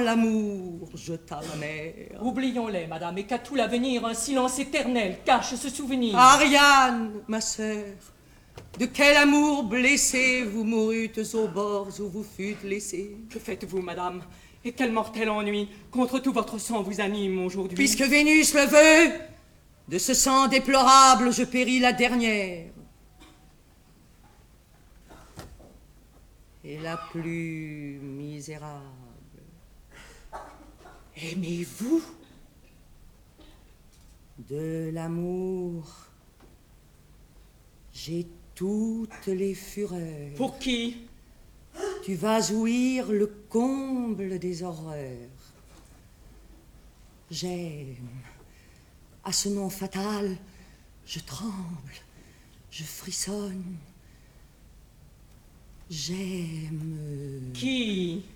l'amour jeta ma mère. Oublions-les, madame, et qu'à tout l'avenir, un silence éternel cache ce souvenir. Ariane, ma sœur, de quel amour blessé vous mourûtes aux bords où vous fûtes laissée? Que faites-vous, madame? Et quel mortel ennui contre tout votre sang vous anime aujourd'hui? Puisque Vénus le veut, de ce sang déplorable je péris la dernière. Et la plus misérable. Aimez-vous? De l'amour, j'ai toutes les fureurs. Pour qui? Tu vas ouïr le comble des horreurs. J'aime. À ce nom fatal, je tremble, je frissonne. J'aime. Qui?